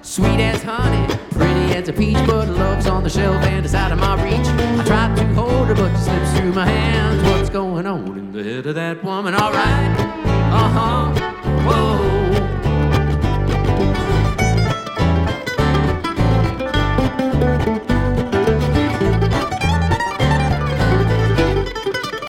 Sweet as honey, pretty as a peach, but love's on the shelf and it's out of my reach. I tried to hold her, but she slips through my hands. What's going on in the head of that woman? All right, whoa.